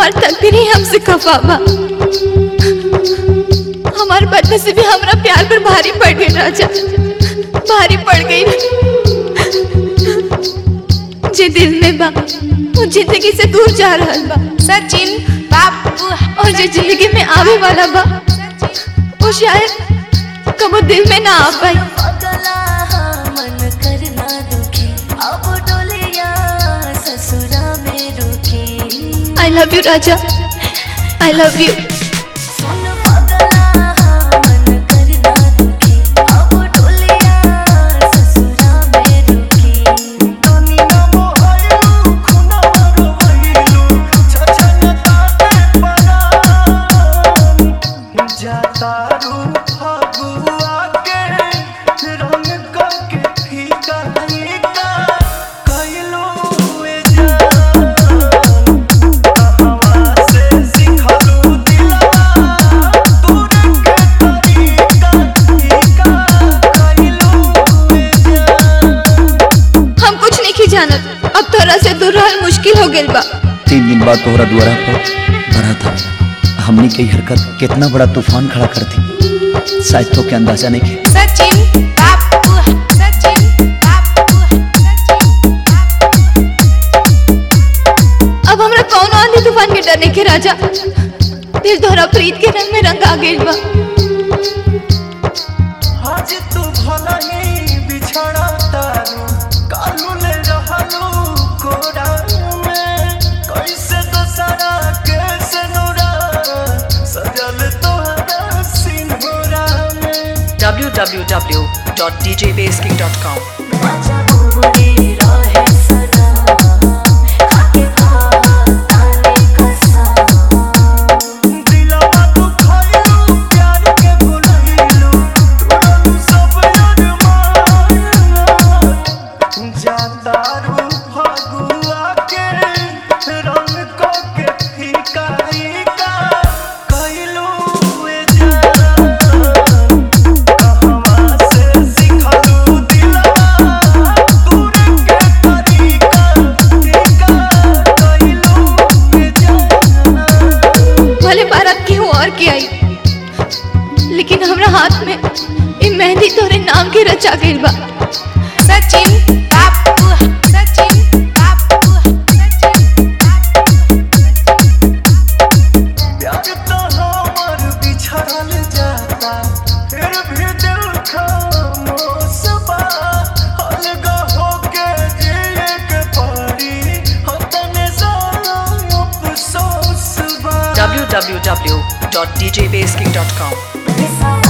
हमार तकदीर ही हमसे खफा बा। हमार बदनसीबी हमरा प्यार पर भारी पड़ गई राजा, भारी पड़ गई। जे दिल में बा वो जिंदगी से दूर जा रहा बा सचिन बाबू, और जो जिंदगी में आवे वाला बा वो शायद कबो दिल में ना आ पाई। मन करना दुखी, अब डोलिया ससुरा में रुकी। I love you Raja, I love you। सुन पगला मन करना दुखी, अब डोलिया ससुरा में रुकी। दुनिया मोहलू खुना रोइलू छछन ताते परान जाता रू फगुआ के रंग के फीका फीका कइलो ए जान कहवा से सिखलू दिलवा तूने के तरीका फीका कइलो ए जान। हम कुछ नहीं की जानत, अब तोरा से दूर रहल मुश्किल हो गइल बा। 3 दिन बाद तोहरा द्वारा पर भरा था। हमनी के हरकत कितना बड़ा तूफान खड़ा कर दी, शायद तो के अंदाजा नहीं के। सचिन बाबू, सचिन बाबू, अब हमरा कौन आंधी तूफान के डरने के राजा, दिल तोहरा प्रीत के रंग में रंग आ गइल बा। आज तू भला ही बिछड़ा तारू कालू ले रहलू कोरा में कैसे दोसरा के सनुरा सजल तोहरा सिंहरा में। www.djbasking.com मजा उबरे रहे सदा, खाके ताने कसम। दिलवा तू खाइलू प्यार के भुलैलू तोरू सब अरमान जाता रू फगुआ के रंग को के फीका फीका कइलू ए जान कहवा से सिखलू दिलवा तूने के तरीका फीका कइलू ए जान। भले बारात की हो और की आई, लेकिन हमरा हाथ में ये मेहंदी तोरे नाम के रचा गइल बा। सचिन बाबू, सचिन बाबू, सचिन प्यार तो हमर बिछड़ल जाता फिर भी दिल खामोश बा अलग होके जिए के पड़ी हतने सारा अफसोस बा। www.djbasking.com विसार